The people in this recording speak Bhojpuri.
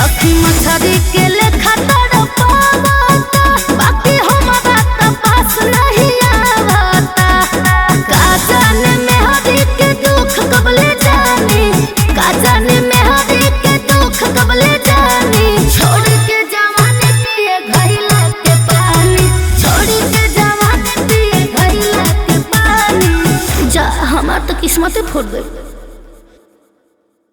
सखी मछरी के लेखा तड़पावता, बाकी हमारा तो पास नहीं आवता। का जाने मेहरी के दुख कबले जानी, का जाने मेहरी के दुख कबले जानी। छोड़ के जवानी पिए घैला के पानी, छोड़ के जवानी पिए घैला के पानी। जा हमार तो किस्मते फोड़ दे।